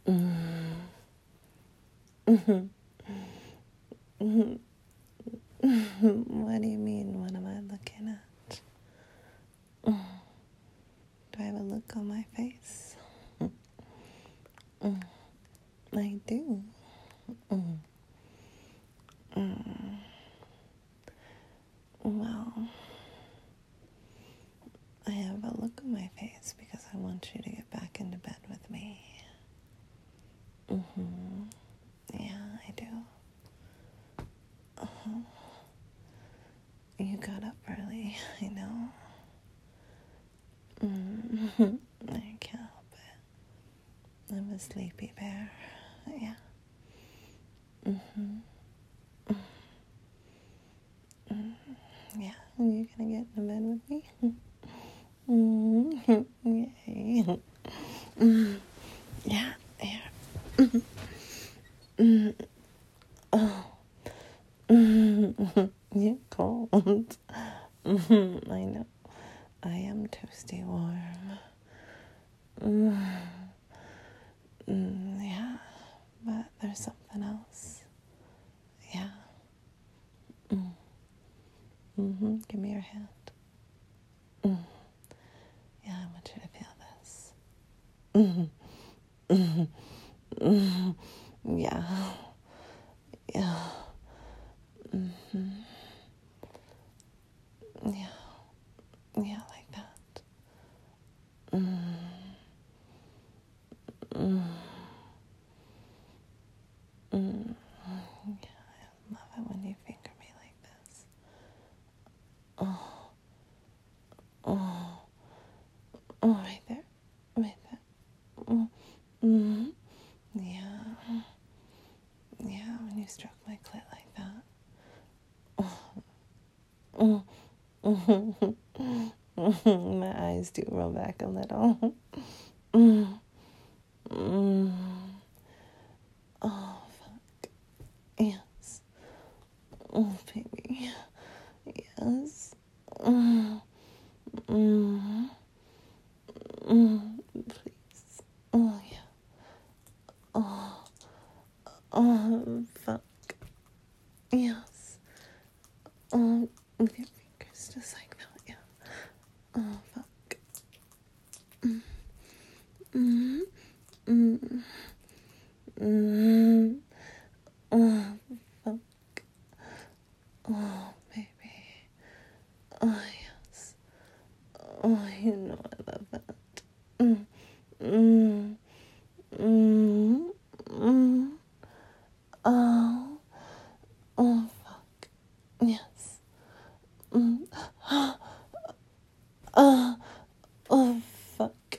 Mm. Mhm. Mhm. What do you mean? What am I looking at? Mm. Do I have a look on my face? Mm. I do. Mm. Mm. Well, I have a look on my face because I want you to get back into bed with me. Mm-hmm. Yeah, I do. Uh-huh. You got up early, I know. Mm-hmm. I can't help it. I'm a sleepy bear. Yeah. Mm-hmm. Mm-hmm. Yeah. Are you gonna get into bed with me? Mm-hmm. Yay. Mm-hmm. Yeah. Yeah. Mm-hmm. Mm-hmm. Oh. Mm-hmm. You're cold. Mm-hmm. I know. I am toasty warm. Yeah, but there's something else. Yeah. Give me your hand. Mm. Yeah, I want you to feel this. Yeah. Yeah. Yeah. Yeah, like that. Yeah, I love it when you finger me like this. Oh, oh, oh, right there. Right there. Mm-hmm. Yeah. Yeah, when you stroke my clit like that. My eyes do roll back a little. Oh, fuck. Yes. Oh, baby. Yes. Please. Oh, yeah. Oh, fuck. Yes. With your fingers, just like that. Yeah. Oh, fuck. Mm. Mm. Mm. Oh, fuck. Oh, baby. Oh, yes. Oh, you know I love that. Mm. Mm. Mm. Mm. Oh. Oh, fuck. Yes. Mm. Oh, fuck.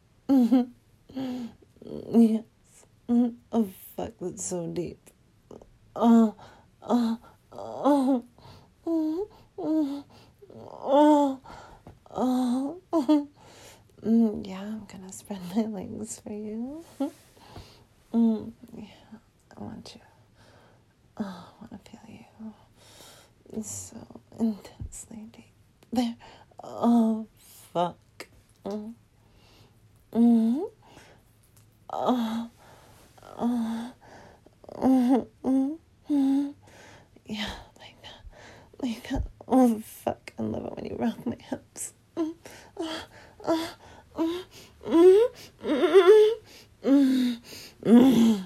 Yes. Oh, fuck, that's so deep. Oh, oh, oh, oh, oh, oh, oh. Yeah, I'm gonna spread my legs for you. Yeah, I want you. Oh, I want to feel you. It's so intensely deep. There. Oh, fuck. Mm. Mm. Oh, oh, oh, oh, oh. Yeah, like that. Like that. Oh, fuck. I love it when you rock my hips. Mm. Oh, oh, oh, mm, mm, mm, mm.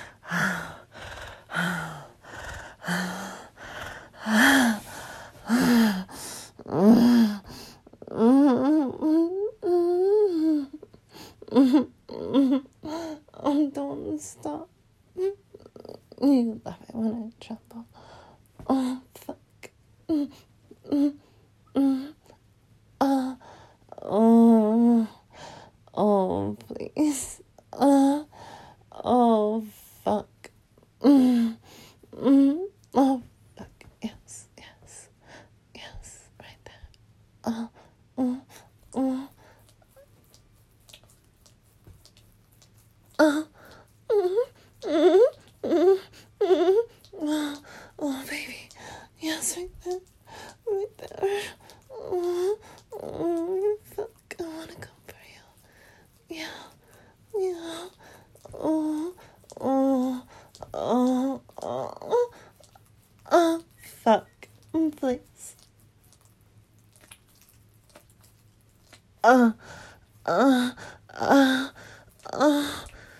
Oh, don't stop. You love it when I tremble. Oh, fuck. Oh, oh, please. Oh, fuck. Oh, fuck. Yes, yes, yes, right there. Oh, oh, oh, oh, oh, baby. Yes, right there. Right there. Fuck. I wanna come for you. Yeah. Yeah. Oh. uh, uh, uh, uh,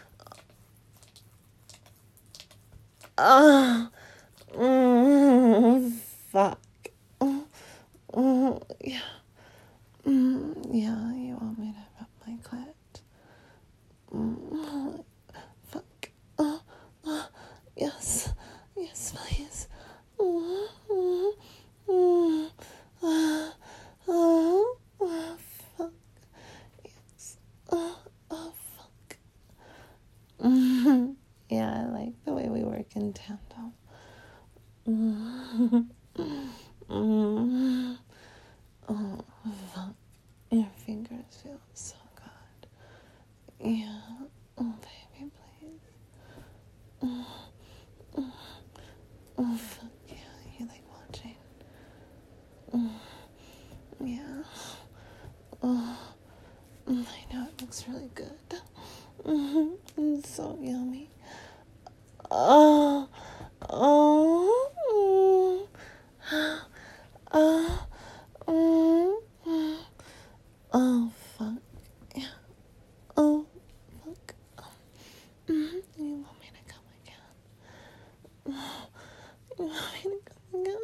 uh, fuck. Yeah. Yeah, you want me to rub my clit? Fuck. Yes. Yes, please. Fuck. Yes. Fuck. Yeah, I like the way we work in tandem. Oh, fuck. Your fingers feel so good. Yeah. Oh, baby, please. Fuck. Yeah, you like watching. Yeah. I know it looks really good. It's so yummy. Oh. Oh. Oh. Oh, fuck. Yeah. Oh, fuck. You want me to come again? You want me to come again?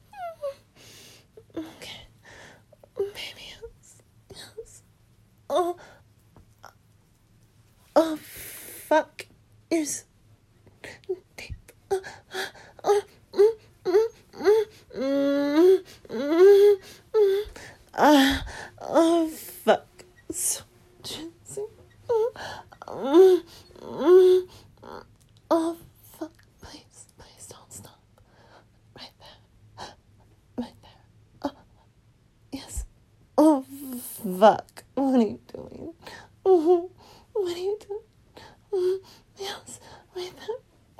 Okay. Baby, yes. Yes. Oh. Oh, fuck. You're so deep. Oh, fuck. So juicy. Oh, fuck. Please, please don't stop. Right there. Right there. Oh, yes. Oh, fuck. What are you doing? What are you doing? Yes, right there.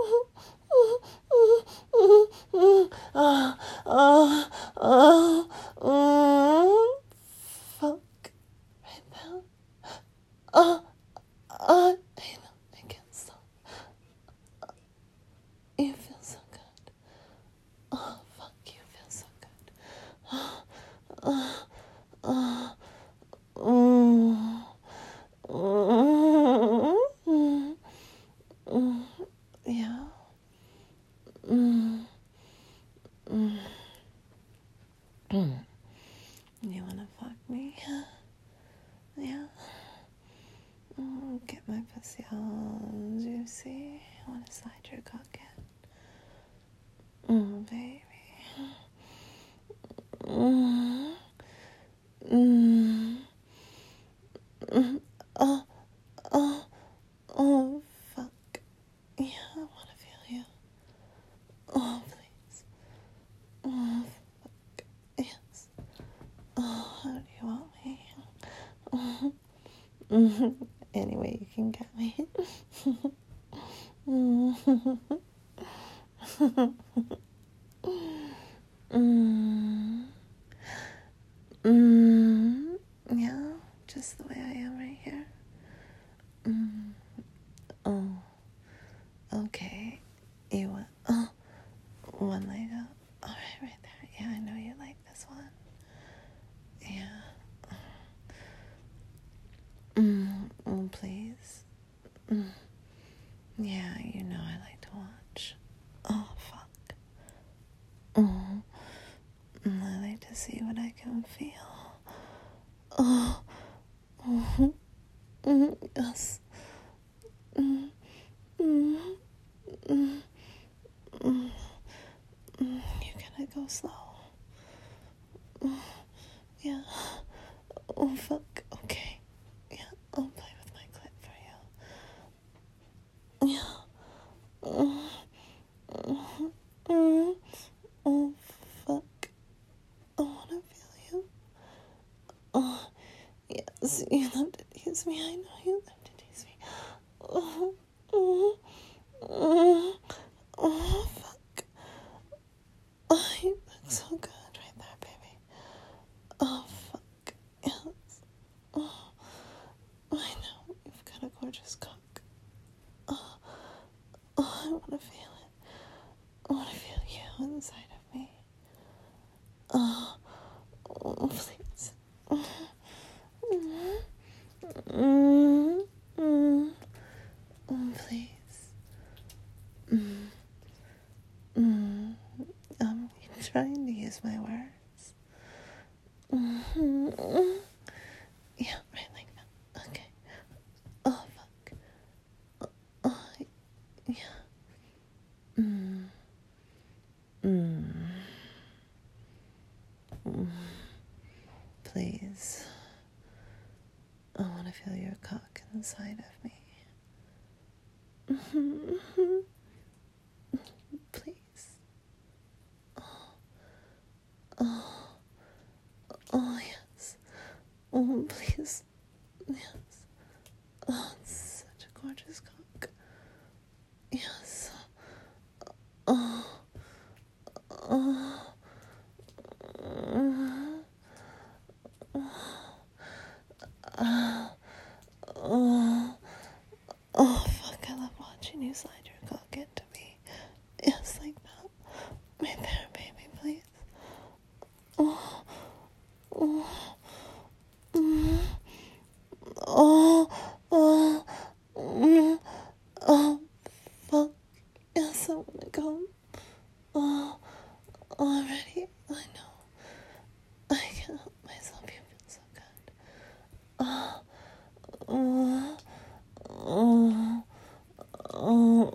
Fuck. Right there. I can't stop. You feel so good. Oh, fuck, you feel so good. Yeah. You wanna fuck me? Yeah. Get my pussy all juicy. I wanna slide your cock in. Baby. Oh, fuck. Yeah, I wanna feel you. Oh, please. Oh, fuck. Yes. Oh, how do you want me? Anyway, you can get me. Yeah, just the way I am right here. Oh, okay. You want, one leg up. All right there. Yeah, I know you like this one. Yeah. Please. Yeah, you know I like to watch. Oh, fuck. I like to see what I can feel. Oh. Yes. You gotta go slow. Yeah. Oh, fuck. Okay. Yeah, I'll play with my clit for you. Yeah. Oh, fuck. I wanna feel you. Oh, yes, you love to tease me. I know you love to tease me. Fuck. Oh, you look so good right there, baby. Oh, fuck. Yes. Oh, I know. You've got a gorgeous cock. Oh, I wanna feel it. I wanna feel you inside of me. Oh, please. Please. Mm. Mm. I'm trying to use my words. Mm-hmm. Yeah, right like that. Okay. Oh, fuck. Oh, yeah. Mm. Mm. Mm. Please. I want to feel your cock inside of me. Mm-hmm. Please. Oh, oh, yes. Oh, please. Yes. Oh, it's such a gorgeous cock. Yes. Oh, oh, oh, oh, fuck, I love watching you slide your cock into me. Yes, like that. Right there, baby, please. Oh, oh, mm, oh, oh, mm, oh, fuck. Yes, I wanna go. Oh, already? I know. I can't help myself. You feel so good. Oh, oh, oh, oh,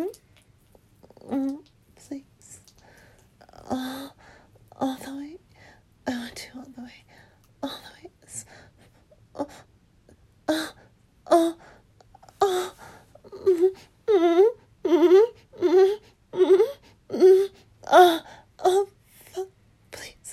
please. Oh, all the way. I want you all the way. All the way. Oh, oh, oh, oh. Oh, fuck, please.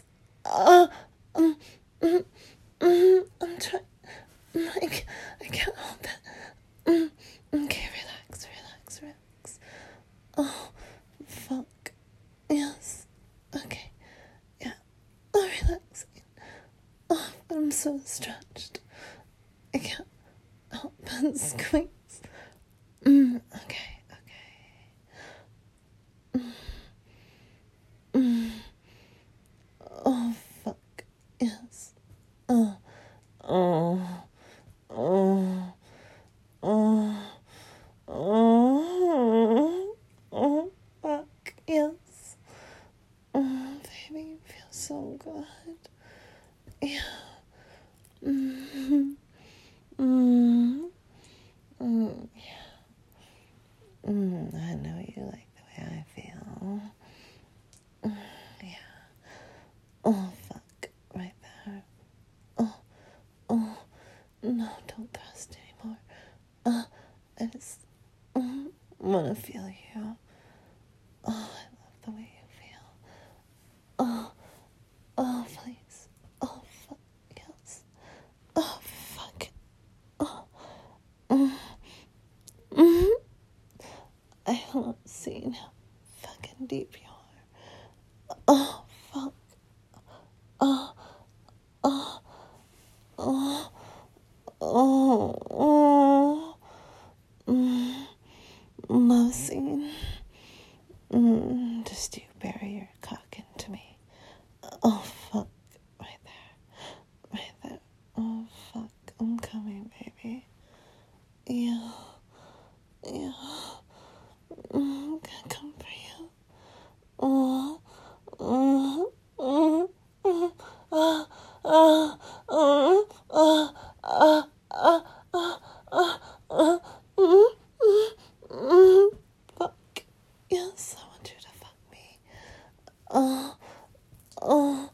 I'm trying. I can't help it. Okay, relax. Oh, fuck. Yes. Okay. Yeah. I'm relaxing. Oh, I'm so stretched. I can't help but squeeze. Okay. Oh, fuck. Yes. Oh, oh, oh, oh, oh, fuck. Yes. Oh, baby, you feel so good. Yeah. Mm-hmm. Yeah. I know you like the way I feel. Yeah. Oh, fuck. Right there. Oh, no, don't thrust anymore. I just want to feel you. Oh, I love the way you feel. Oh, please. Oh, fuck, yes. Oh, fuck. Oh, I love seeing how fucking deep you are. Oh, fuck. Oh, oh, oh, oh, love seeing. Just you bury your cock into me. Oh, fuck. Right there. Oh, fuck. I'm coming, baby. Yeah. Gonna come for you. Oh, oh, oh, oh, ah, ah, ah, ah, ah, ah, ah, ah, ah, fuck. Yes, I want you to fuck me. Oh, oh,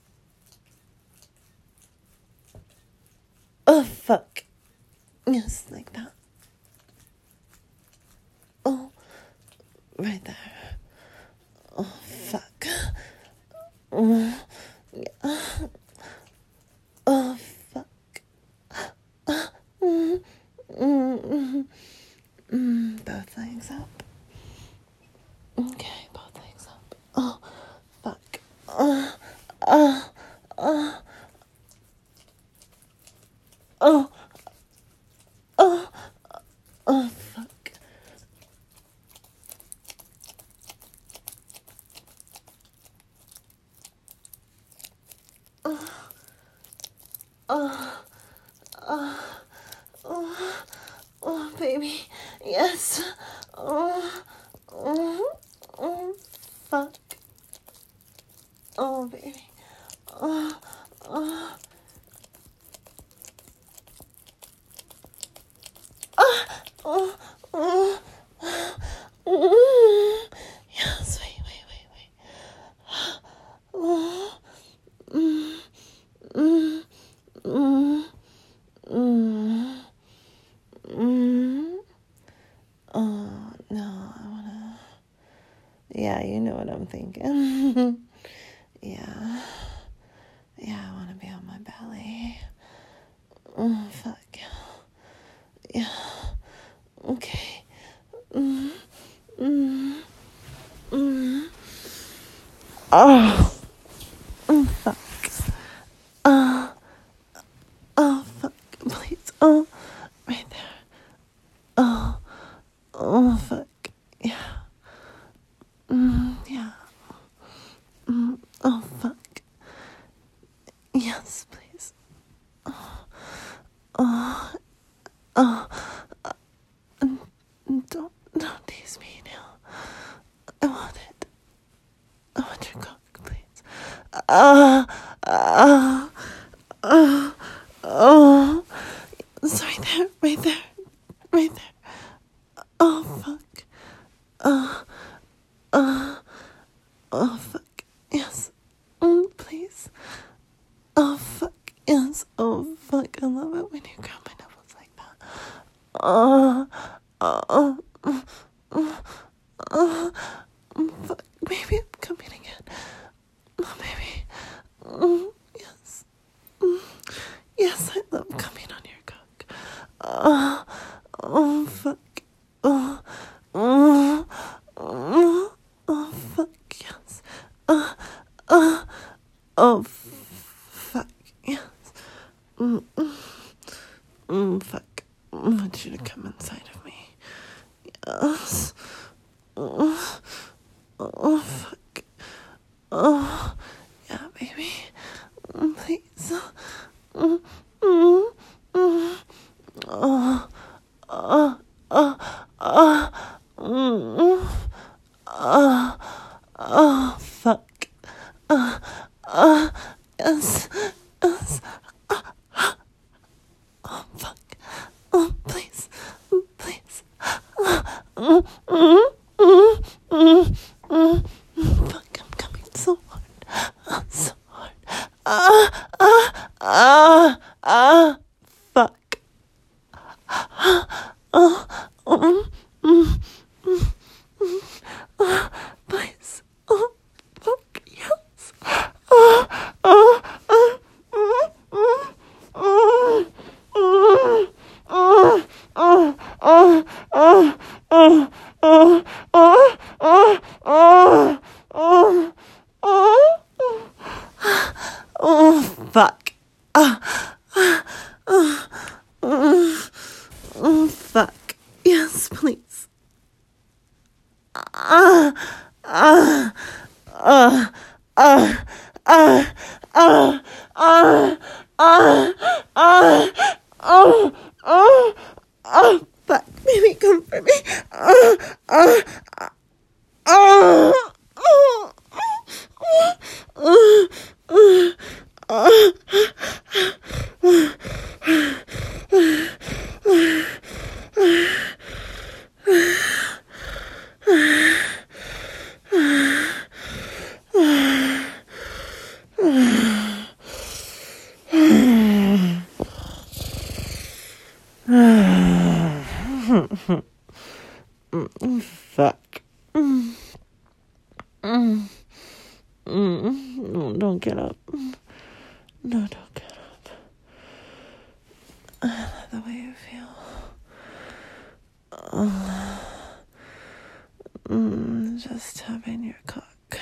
oh, fuck. Yes, like that. Oh, right there. Oh, fuck. Oh, yeah. Oh, fuck. Both legs up. Okay, both legs up. Oh, fuck. Oh, oh, oh, oh, oh, oh, fuck. Oh, oh, oh, oh, baby. Yes. Oh, oh, oh, fuck. Oh, baby. Oh, oh. Oh, oh, oh. Yes, wait. Oh, mm, mm, mm, mm. Oh, no, I wanna. Yeah, you know what I'm thinking. Yeah. Yeah, I wanna be on my belly. Oh, fuck. Yeah. Okay. Mm, mm, mm. Oh. Fuck. Oh, fuck. Please. Oh, right there. Oh, fuck. Yeah. Yeah. Oh, fuck. Yes, please. Oh, don't tease me now. I want it. I want your cock, please. Ah, ah, ah, oh. It's right there. Oh, fuck. Oh, fuck. Yes. Please. Oh, fuck. Yes. Oh, fuck. I love it when you grab my nipples like that. Oh, fuck. Maybe I'm coming again. Oh, maybe. Yes. Yes, I love coming on your cock. Oh, fuck. Oh, fuck, yes. Oh, fuck, yes. Fuck. I want you to come inside of me. Yes. Oh, fuck. Oh, yeah, baby. Please. Oh, fuck. Yes. Yes. Oh, fuck. Oh, please. Please. Fuck, I'm coming so hard. So hard. Fuck. Please. Oh, fuck, yes. Oh, fuck. Oh, fuck. Yes, please. Fuck. Baby, come for me. Fuck. No, don't get up. No, don't get up. I love the way you feel. Just having your cock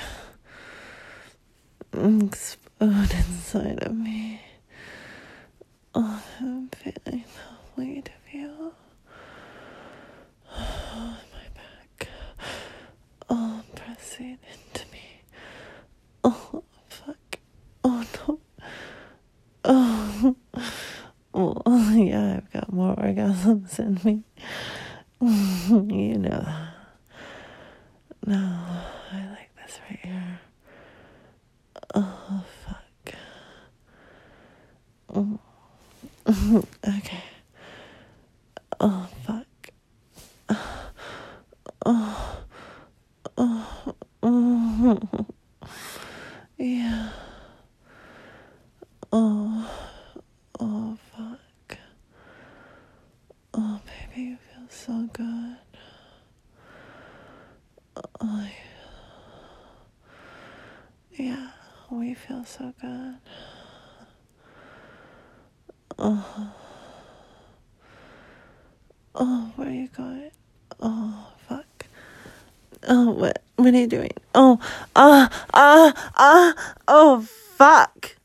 explode inside of me. Oh, I'm feeling the weight of you. Oh, my back. Oh, pressing into me. Oh, fuck. Oh, no. Oh, yeah, I've got more orgasms in me. You know that. No, I like this right here. Oh, fuck. Okay. Oh, fuck. Oh, yeah. Oh, oh, fuck. Oh, baby, you feel so good. Oh, yeah, we feel so good. Oh, oh, where are you going? Oh, fuck. Oh, what are you doing? Oh, oh, fuck.